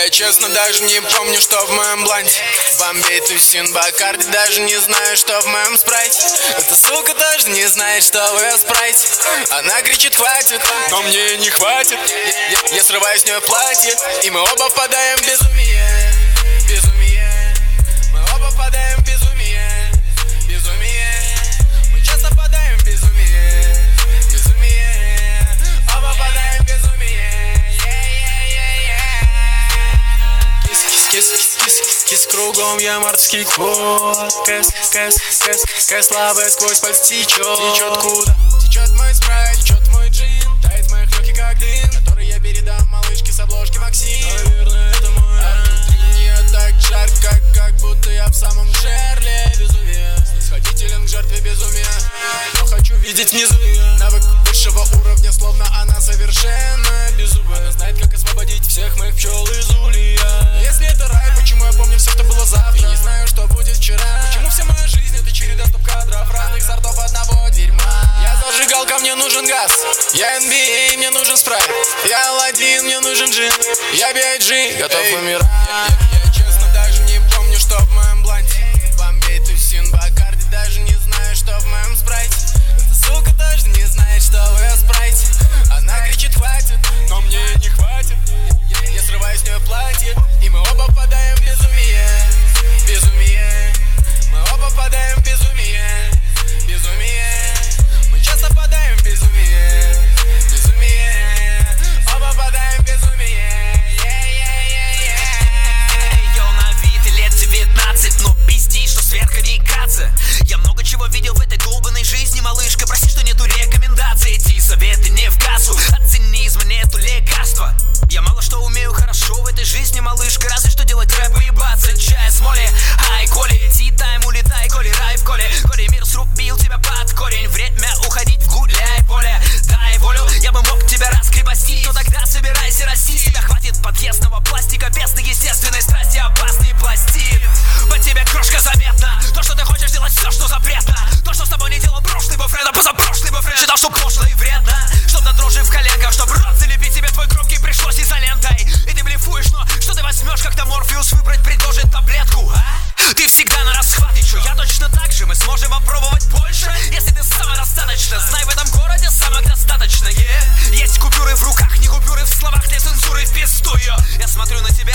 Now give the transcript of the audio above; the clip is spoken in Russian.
Я честно даже не помню, что в моем бланте. Бомбей, тусин, Бакарди, даже не знаю, что в моем спрайте. Эта сука даже не знает, что в ее спрайте. Она кричит хватит, но мне не хватит. Я срываю с нее платье, и мы оба впадаем в безумие. Безумие. Мы оба впадаем в безумие. Безумие. Мы часто впадаем в безумие. Безумие. Оба впадаем в безумие. Кис кругом, я морский кот. Кэс слабый сквозь пальцы течет куда? Течет мой спрайт, течет мой джин. Тает в моих легких как дым, который я передам малышке с обложки Максим. Наверное, это мой. А внутри мне так жарко, как будто я в самом жерле безумия. Снисходителен к жертве безумия, но хочу видеть внизу. Навык высшего уровня, словно она совершенно беззубая. Она знает, как освободить всех моих пчел из улья. Если это рай, почему я помню все, что было завтра? И не знаю, что будет вчера. Почему вся моя жизнь это череда стоп-кадров разных сортов одного дерьма? Я зажигалка, мне нужен газ. Я NBA, мне нужен спрайт. Я Аладдин, мне нужен джин. Я B.I.G, готов умирать. Я честно даже не помню, что в моем бланте. Бомбей, тусин, Бакарди, даже не знаю, что в моем спрайте. Эта сука даже не знает, что в ее спрайте. Она кричит хватит, но мне не хватит. Я срываю с нее платье, и мы оба впадаем в безумие. Безумие. Мы оба впадаем в безумие. Безумие. Мы часто впадаем в безумие. Безумие. Оба впадаем в безумие. Йо, на вид и лет 19, но пиздишь, что сверху не каться. Я много чего видел в этой долбанной жизни, малышка. Прости, что нету рекомендаций, эти советы не в кассу. От цинизма нету лекарства. Я мало что умею хорошо в этой жизни, малышка. Разве что делать рэп и ебаться. Чай с моли, ай, коли. Ти-тайм, улетай, коли, рай в коле. Коли мир срубил тебя под корень. Время уходить в гуляй поле. Дай волю, я бы мог тебя раскрепостить, но тогда собирайся расти. Тебя хватит подъездного пластика, бездны естественной страсти, опасный пластид. По тебе крошка заметна. То, что ты хочешь делать, все, что запретно. То, что с тобой не делал прошлый бойфренд, а позапрошлый бойфренд. Считал, что пошло и вредно. Чтоб на дрожжи в коленках, чтоб рот залепить тебе твой громкий пришлось изолентой. И ты блефуешь, но что ты возьмешь, когда Морфеус выбрать предложит таблетку, а? Ты всегда на расхват, и чё? Я точно так же, мы сможем попробовать больше. Если ты самодостаточна, знай, в этом городе самок достаточно. Есть купюры в руках, не купюры в словах, для цензуры в пизду ее. Я смотрю на тебя